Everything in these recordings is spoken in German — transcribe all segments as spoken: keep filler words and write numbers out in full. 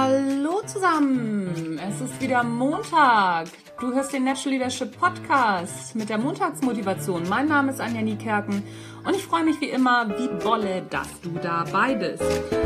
Hallo zusammen, es ist wieder Montag. Du hörst den Natural Leadership Podcast mit der Montagsmotivation. Mein Name ist Anja Niekerken und ich freue mich wie immer wie Bolle, dass du dabei bist.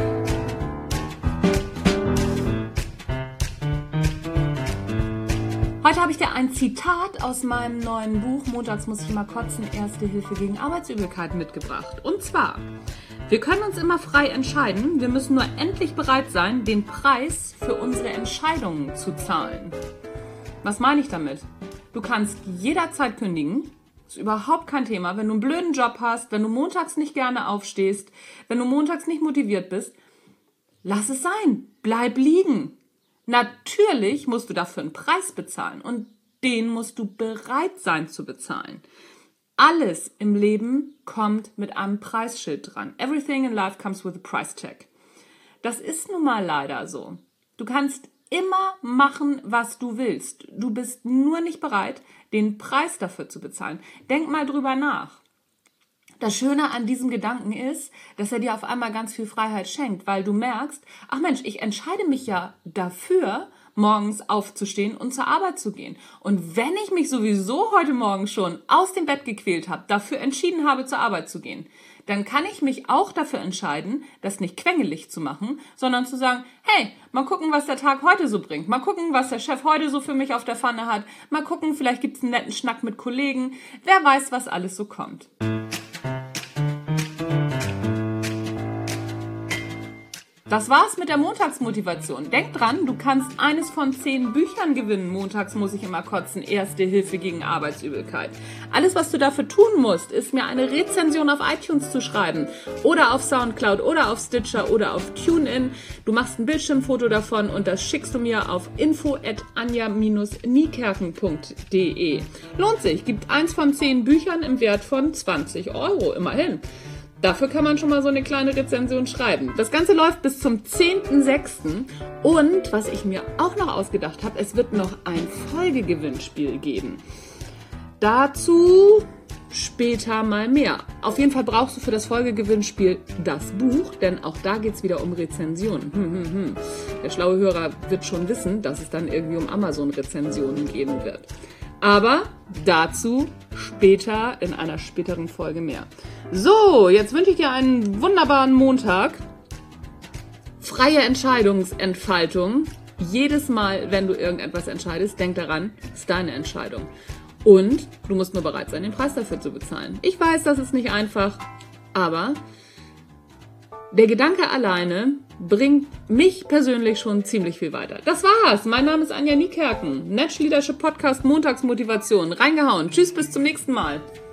Heute habe ich dir ein Zitat aus meinem neuen Buch Montags muss ich immer kotzen, Erste Hilfe gegen Arbeitsübelkeit mitgebracht. Und zwar: Wir können uns immer frei entscheiden, wir müssen nur endlich bereit sein, den Preis für unsere Entscheidungen zu zahlen. Was meine ich damit? Du kannst jederzeit kündigen, ist überhaupt kein Thema. Wenn du einen blöden Job hast, wenn du montags nicht gerne aufstehst, wenn du montags nicht motiviert bist, lass es sein, bleib liegen. Natürlich musst du dafür einen Preis bezahlen und den musst du bereit sein zu bezahlen. Alles im Leben kommt mit einem Preisschild dran. Everything in life comes with a price tag. Das ist nun mal leider so. Du kannst immer machen, was du willst. Du bist nur nicht bereit, den Preis dafür zu bezahlen. Denk mal drüber nach. Das Schöne an diesem Gedanken ist, dass er dir auf einmal ganz viel Freiheit schenkt, weil du merkst, ach Mensch, ich entscheide mich ja dafür, morgens aufzustehen und zur Arbeit zu gehen. Und wenn ich mich sowieso heute Morgen schon aus dem Bett gequält habe, dafür entschieden habe, zur Arbeit zu gehen, dann kann ich mich auch dafür entscheiden, das nicht quengelig zu machen, sondern zu sagen, hey, mal gucken, was der Tag heute so bringt. Mal gucken, was der Chef heute so für mich auf der Pfanne hat. Mal gucken, vielleicht gibt's einen netten Schnack mit Kollegen. Wer weiß, was alles so kommt. Das war's mit der Montagsmotivation. Denk dran, du kannst eines von zehn Büchern gewinnen. Montags muss ich immer kotzen. Erste Hilfe gegen Arbeitsübelkeit. Alles, was du dafür tun musst, ist mir eine Rezension auf iTunes zu schreiben oder auf Soundcloud oder auf Stitcher oder auf TuneIn. Du machst ein Bildschirmfoto davon und das schickst du mir auf info at anja dash niekerken punkt de. Lohnt sich. Gibt eins von zehn Büchern im Wert von zwanzig Euro. Immerhin. Dafür kann man schon mal so eine kleine Rezension schreiben. Das Ganze läuft bis zum zehnten sechsten Und was ich mir auch noch ausgedacht habe, es wird noch ein Folgegewinnspiel geben. Dazu später mal mehr. Auf jeden Fall brauchst du für das Folgegewinnspiel das Buch, denn auch da geht es wieder um Rezensionen. Hm, hm, hm. Der schlaue Hörer wird schon wissen, dass es dann irgendwie um Amazon-Rezensionen gehen wird. Aber dazu später in einer späteren Folge mehr. So, jetzt wünsche ich dir einen wunderbaren Montag. Freie Entscheidungsentfaltung. Jedes Mal, wenn du irgendetwas entscheidest, denk daran, es ist deine Entscheidung. Und du musst nur bereit sein, den Preis dafür zu bezahlen. Ich weiß, das ist nicht einfach, aber der Gedanke alleine bringt mich persönlich schon ziemlich viel weiter. Das war's. Mein Name ist Anja Niekerken. Natural Leadership Podcast, Montagsmotivation. Reingehauen. Tschüss, bis zum nächsten Mal.